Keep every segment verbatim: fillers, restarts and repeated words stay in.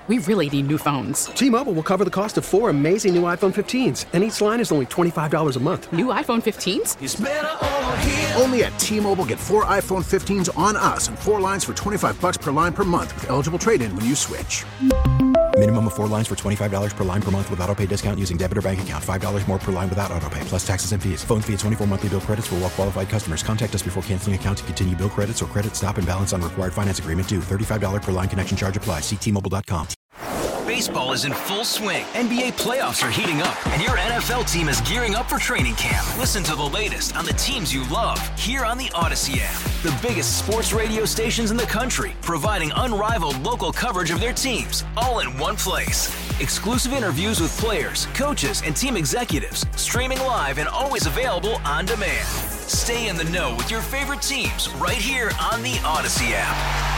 We really need new phones. T-Mobile will cover the cost of four amazing new iPhone fifteens, and each line is only twenty-five dollars a month. New iPhone fifteens? It's better over here. Only at T-Mobile, get four iPhone fifteens on us and four lines for twenty-five dollars per line per month with eligible trade-in when you switch. Minimum of four lines for twenty-five dollars per line per month with autopay discount using debit or bank account. five dollars more per line without autopay, plus taxes and fees. Phone fee at twenty-four monthly bill credits for well-qualified customers. Contact us before canceling account to continue bill credits or credit stop and balance on required finance agreement due. thirty-five dollars per line connection charge applies. See T Mobile dot com. Baseball is in full swing. N B A playoffs are heating up, and your N F L team is gearing up for training camp. Listen to the latest on the teams you love here on the Odyssey app. The biggest sports radio stations in the country, providing unrivaled local coverage of their teams, all in one place. Exclusive interviews with players, coaches, and team executives, streaming live and always available on demand. Stay in the know with your favorite teams right here on the Odyssey app.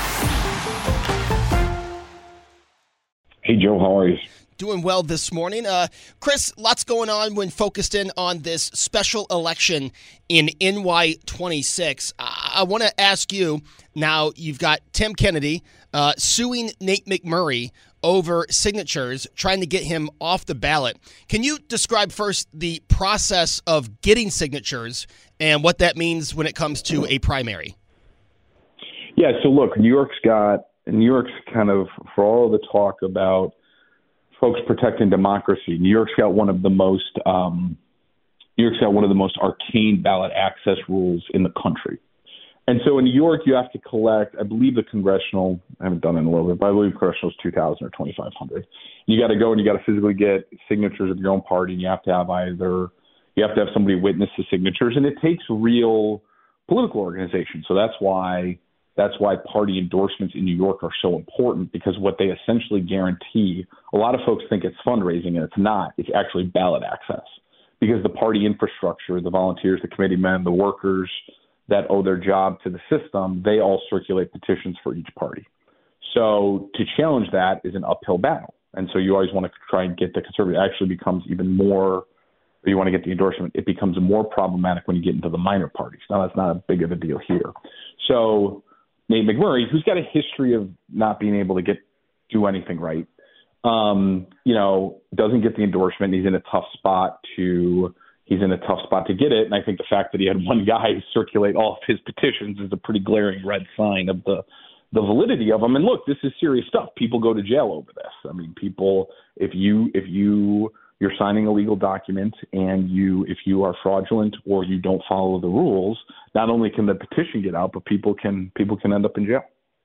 Hey, Joe, how are you? Doing well this morning. Uh, Chris, lots going on when focused in on this special election in N Y twenty-six. I, I want to ask you, now you've got Tim Kennedy uh, suing Nate McMurray over signatures, trying to get him off the ballot. Can you describe first the process of getting signatures and what that means when it comes to a primary? Yeah, so look, New York's got New York's kind of, for all the talk about folks protecting democracy, New York's got one of the most, um, New York's got one of the most arcane ballot access rules in the country. And so in New York, you have to collect, I believe the congressional, I haven't done it in a little bit, but I believe congressional is two thousand or twenty-five hundred. You got to go and you got to physically get signatures of your own party, and you have to have either, you have to have somebody witness the signatures, and it takes real political organization. So that's why That's why party endorsements in New York are so important, because what they essentially guarantee, a lot of folks think it's fundraising, and it's not. It's actually ballot access, because the party infrastructure, the volunteers, the committee men, the workers that owe their job to the system, they all circulate petitions for each party. So to challenge that is an uphill battle. And so you always want to try and get the conservative. It actually becomes even more, you want to get the endorsement, it becomes more problematic when you get into the minor parties. Now, that's not a big of a deal here. So Nate McMurray, who's got a history of not being able to get do anything right, um, you know, doesn't get the endorsement. He's in a tough spot to he's in a tough spot to get it. And I think the fact that he had one guy circulate all of his petitions is a pretty glaring red sign of the the validity of them. And look, this is serious stuff. People go to jail over this. I mean, people, if you if you you're signing a legal document and you if you are fraudulent or you don't follow the rules, not only can the petition get out, but people can people can end up in jail.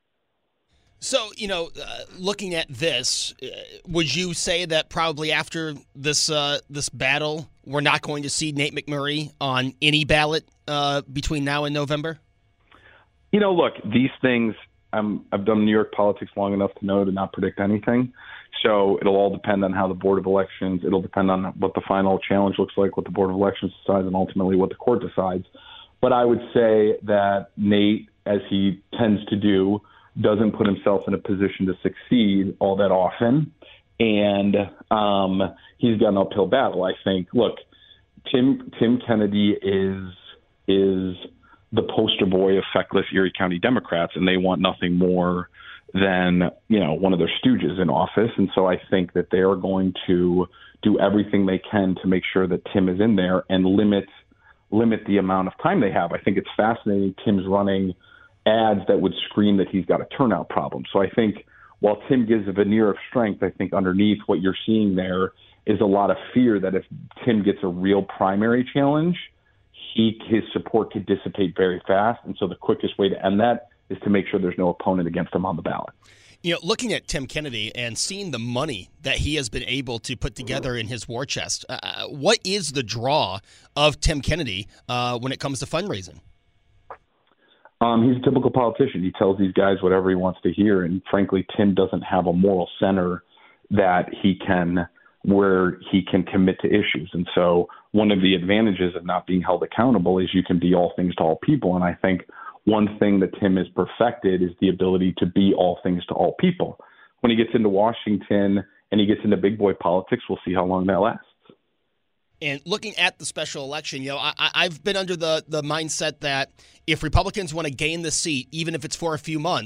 So, you know, uh, looking at this, uh, would you say that probably after this uh, this battle, we're not going to see Nate McMurray on any ballot uh, between now and November? You know, look, these things, I'm, I've done New York politics long enough to know to not predict anything. So it'll all depend on how the Board of Elections, it'll depend on what the final challenge looks like, what the Board of Elections decides, and ultimately what the court decides. But I would say that Nate, as he tends to do, doesn't put himself in a position to succeed all that often. And um, he's got an uphill battle. I think, look, Tim Tim Kennedy is is the poster boy of feckless Erie County Democrats, and they want nothing more than, you know, one of their stooges in office. And so I think that they are going to do everything they can to make sure that Tim is in there and limit limit the amount of time they have. I think it's fascinating. Tim's running ads that would scream that he's got a turnout problem. So I think while Tim gives a veneer of strength, I think underneath what you're seeing there is a lot of fear that if Tim gets a real primary challenge, he his support could dissipate very fast. And so the quickest way to end that is to make sure there's no opponent against him on the ballot. You know, looking at Tim Kennedy and seeing the money that he has been able to put together in his war chest, uh, what is the draw of Tim Kennedy uh, when it comes to fundraising? Um, he's a typical politician. He tells these guys whatever he wants to hear. And frankly, Tim doesn't have a moral center that he can, where he can commit to issues. And so one of the advantages of not being held accountable is you can be all things to all people. And I think one thing that Tim has perfected is the ability to be all things to all people. When he gets into Washington and he gets into big boy politics, we'll see how long that lasts. And looking at the special election, you know, I, I've been under the, the mindset that if Republicans want to gain the seat, even if it's for a few months,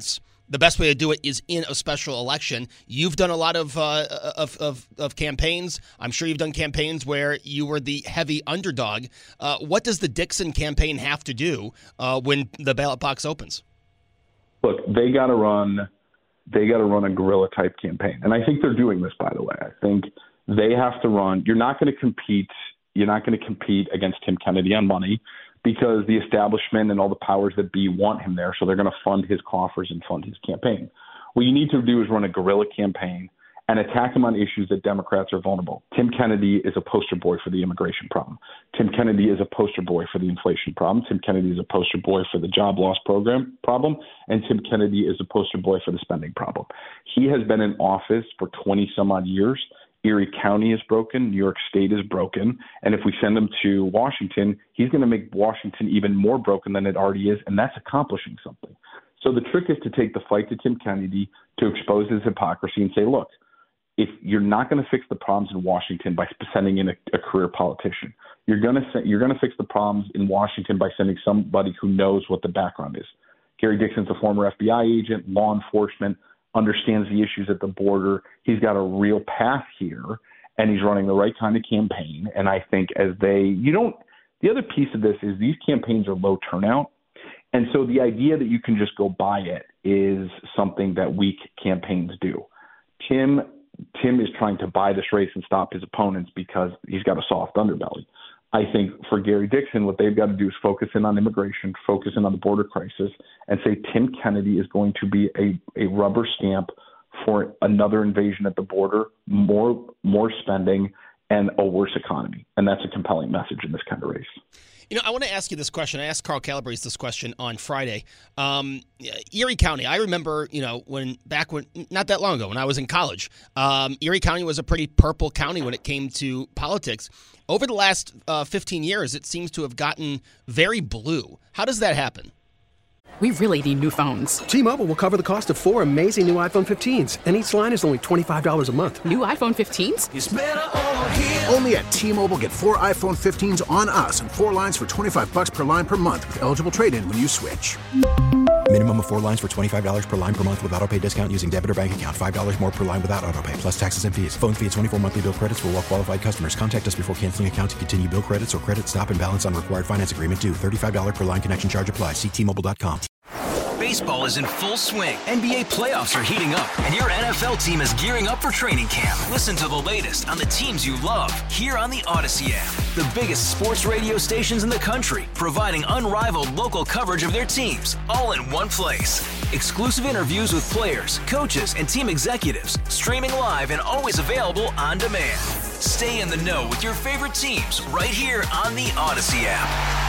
the best way to do it is in a special election. You've done a lot of, uh, of, of, of campaigns. I'm sure you've done campaigns where you were the heavy underdog. Uh, what does the Dixon campaign have to do uh, when the ballot box opens? Look, they got to run. They got to run a guerrilla type campaign, and I think they're doing this. By the way, I think they have to run. You're not going to compete. You're not going to compete against Tim Kennedy on money, because the establishment and all the powers that be want him there, so they're going to fund his coffers and fund his campaign. What you need to do is run a guerrilla campaign and attack him on issues that Democrats are vulnerable. Tim Kennedy is a poster boy for the immigration problem. Tim Kennedy is a poster boy for the inflation problem. Tim Kennedy is a poster boy for the job loss program problem. And Tim Kennedy is a poster boy for the spending problem. He has been in office for twenty some odd years. Erie County is broken. New York State is broken. And if we send him to Washington, he's going to make Washington even more broken than it already is. And that's accomplishing something. So the trick is to take the fight to Tim Kennedy, to expose his hypocrisy and say, look, if you're not going to fix the problems in Washington by sending in a, a career politician, you're going to you're going to fix the problems in Washington by sending somebody who knows what the background is. Gary Dixon's a former F B I agent, law enforcement, understands the issues at the border. He's got a real path here, and he's running the right kind of campaign. And I think as they, you don't, the other piece of this is these campaigns are low turnout. And so the idea that you can just go buy it is something that weak campaigns do. Tim, Tim is trying to buy this race and stop his opponents because he's got a soft underbelly. I think for Gary Dixon, what they've got to do is focus in on immigration, focus in on the border crisis, and say Tim Kennedy is going to be a, a rubber stamp for another invasion at the border, more more spending, and a worse economy. And that's a compelling message in this kind of race. You know, I want to ask you this question. I asked Carl Calabrese this question on Friday. Um, Erie County, I remember, you know, when back when, not that long ago, when I was in college, um, Erie County was a pretty purple county when it came to politics. Over the last uh, fifteen years, it seems to have gotten very blue. How does that happen? We really need new phones. T-Mobile will cover the cost of four amazing new iPhone fifteens, and each line is only twenty-five dollars a month. New iPhone fifteens? It's better over here. Only at T-Mobile, get four iPhone fifteens on us and four lines for twenty-five bucks per line per month with eligible trade-in when you switch. Minimum of four lines for twenty-five dollars per line per month with autopay discount using debit or bank account. five dollars more per line without autopay, plus taxes and fees. Phone fee at twenty-four monthly bill credits for well-qualified customers. Contact us before canceling account to continue bill credits or credit stop and balance on required finance agreement due. thirty-five dollars per line connection charge applies. See T Mobile dot com. Baseball is in full swing. N B A playoffs are heating up, and your N F L team is gearing up for training camp. Listen to the latest on the teams you love here on the Odyssey app. The biggest sports radio stations in the country, providing unrivaled local coverage of their teams, all in one place. Exclusive interviews with players, coaches, and team executives, streaming live and always available on demand. Stay in the know with your favorite teams right here on the Odyssey app.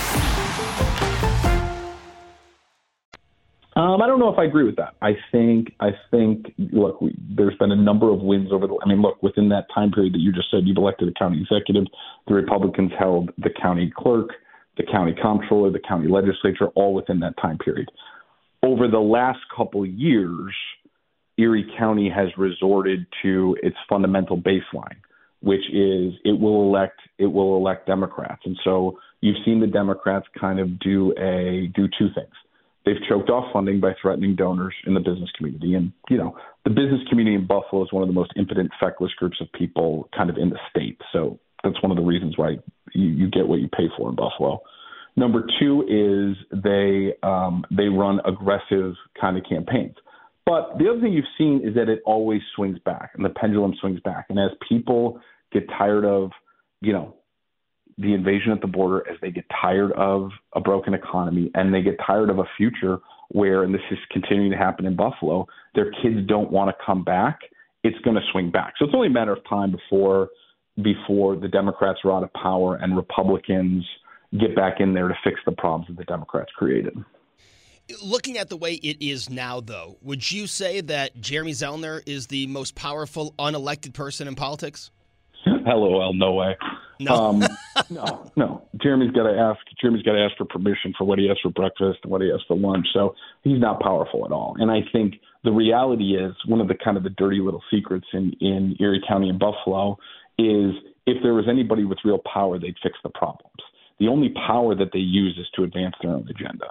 Um, I don't know if I agree with that. I think, I think, look, we, there's been a number of wins over the, I mean, look, within that time period that you just said, you've elected a county executive. The Republicans held the county clerk, the county comptroller, the county legislature, all within that time period. Over the last couple of years, Erie County has resorted to its fundamental baseline, which is it will elect, it will elect Democrats. And so you've seen the Democrats kind of do a, do two things. They've choked off funding by threatening donors in the business community. And, you know, the business community in Buffalo is one of the most impotent, feckless groups of people kind of in the state. So that's one of the reasons why you, you get what you pay for in Buffalo. Number two is they um, they run aggressive kind of campaigns. But the other thing you've seen is that it always swings back, and the pendulum swings back. And as people get tired of, you know, the invasion at the border, as they get tired of a broken economy, and they get tired of a future where, and this is continuing to happen in Buffalo, their kids don't want to come back, it's going to swing back. So it's only a matter of time before before the Democrats are out of power and Republicans get back in there to fix the problems that the Democrats created. Looking at the way it is now, though, would you say that Jeremy Zellner is the most powerful unelected person in politics? LOL, no way. No, um, no, no. Jeremy's got to ask. Jeremy's got to ask for permission for what he has for breakfast and what he has for lunch. So he's not powerful at all. And I think the reality is one of the kind of the dirty little secrets in, in Erie County and Buffalo is if there was anybody with real power, they'd fix the problems. The only power that they use is to advance their own agenda.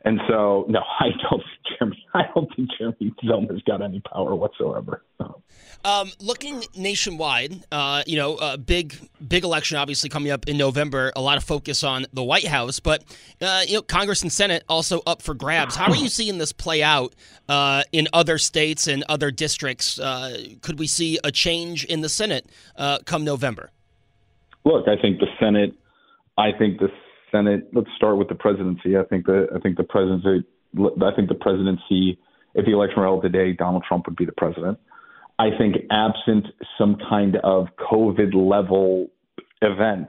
And so, no, I don't think Jeremy, I don't think Jeremy Zillmer's got any power whatsoever. No. Um, looking nationwide, uh, you know, a big, big election obviously coming up in November. A lot of focus on the White House, but uh, you know, Congress and Senate also up for grabs. How are you seeing this play out uh, in other states and other districts? Uh, could we see a change in the Senate uh, come November? Look, I think the Senate. I think the Senate. Let's start with the presidency. I think the. I think the presidency. I think the presidency. If the election were held today, Donald Trump would be the president. I think absent some kind of COVID level event,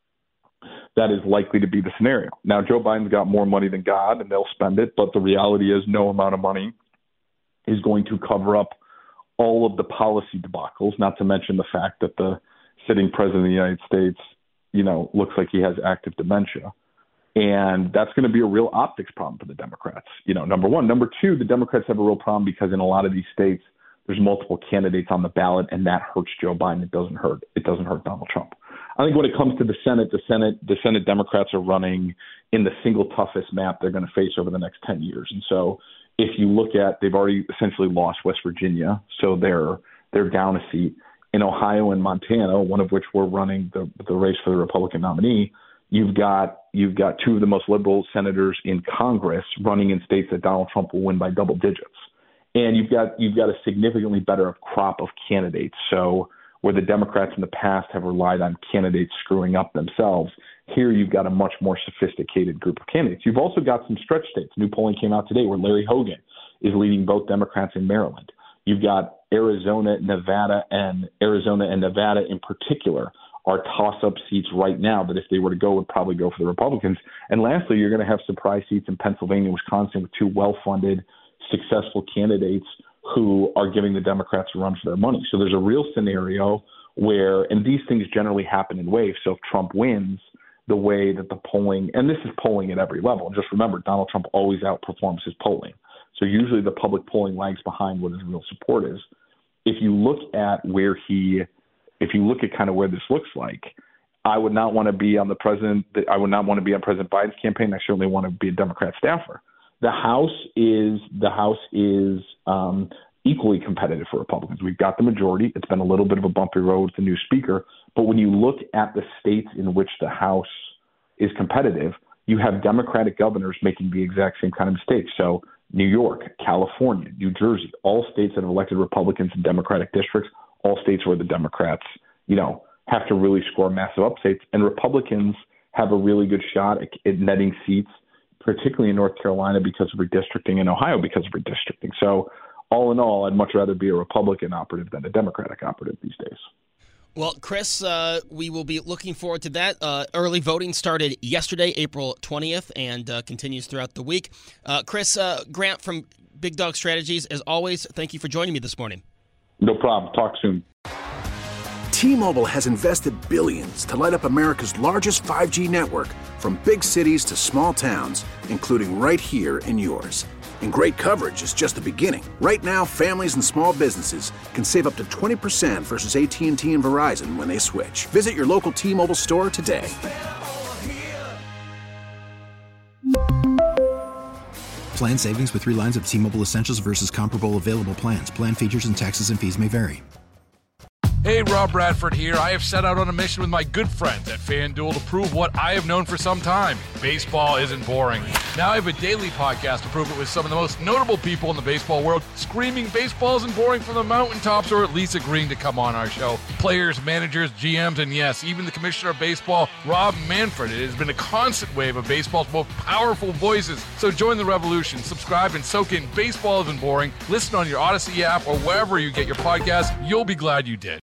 that is likely to be the scenario. Now, Joe Biden's got more money than God, and they'll spend it. But the reality is, no amount of money is going to cover up all of the policy debacles. Not to mention the fact that the sitting president of the United States, you know, looks like he has active dementia. And that's going to be a real optics problem for the Democrats. You know, number one. Number two, the Democrats have a real problem because in a lot of these states, there's multiple candidates on the ballot, and that hurts Joe Biden. It doesn't hurt. It doesn't hurt Donald Trump. I think when it comes to the Senate, the Senate, the Senate Democrats are running in the single toughest map they're going to face over the next ten years. And so, if you look at, they've already essentially lost West Virginia, so they're they're down a seat. In Ohio and Montana, one of which were running the the race for the Republican nominee, you've got you've got two of the most liberal senators in Congress running in states that Donald Trump will win by double digits. And you've got you've got a significantly better crop of candidates. So where the Democrats in the past have relied on candidates screwing up themselves, here you've got a much more sophisticated group of candidates. You've also got some stretch states. New polling came out today where Larry Hogan is leading both Democrats in Maryland. You've got Arizona, Nevada, and Arizona and Nevada in particular are toss-up seats right now that if they were to go, would probably go for the Republicans. And lastly, you're going to have surprise seats in Pennsylvania, Wisconsin with two well-funded, successful candidates who are giving the Democrats a run for their money. So there's a real scenario where, and these things generally happen in waves. So if Trump wins, the way that the polling, and this is polling at every level, and just remember, Donald Trump always outperforms his polling. So usually the public polling lags behind what his real support is. If you look at where he, if you look at kind of where this looks like, I would not want to be on the president, I would not want to be on President Biden's campaign. I certainly want to be a Democrat staffer. The House is the House is um, equally competitive for Republicans. We've got the majority. It's been a little bit of a bumpy road with the new speaker. But when you look at the states in which the House is competitive, you have Democratic governors making the exact same kind of mistakes. So New York, California, New Jersey, all states that have elected Republicans in Democratic districts, all states where the Democrats, you know, have to really score massive upsets. And Republicans have a really good shot at, at netting seats, particularly in North Carolina because of redistricting, and Ohio because of redistricting. So all in all, I'd much rather be a Republican operative than a Democratic operative these days. Well, Chris, uh, we will be looking forward to that. Uh, early voting started yesterday, April twentieth, and uh, continues throughout the week. Uh, Chris uh, Grant from Big Dog Strategies, as always, thank you for joining me this morning. No problem. Talk soon. T-Mobile has invested billions to light up America's largest five G network, from big cities to small towns, including right here in yours. And great coverage is just the beginning. Right now, families and small businesses can save up to twenty percent versus A T and T and Verizon when they switch. Visit your local T-Mobile store today. Plan savings with three lines of T-Mobile Essentials versus comparable available plans. Plan features and taxes and fees may vary. Hey, Rob Bradford here. I have set out on a mission with my good friends at FanDuel to prove what I have known for some time. Baseball isn't boring. Now I have a daily podcast to prove it with some of the most notable people in the baseball world, screaming baseball isn't boring from the mountaintops, or at least agreeing to come on our show. Players, managers, G Ms, and yes, even the commissioner of baseball, Rob Manfred. It has been a constant wave of baseball's most powerful voices. So join the revolution. Subscribe and soak in Baseball Isn't Boring. Listen on your Odyssey app or wherever you get your podcasts. You'll be glad you did.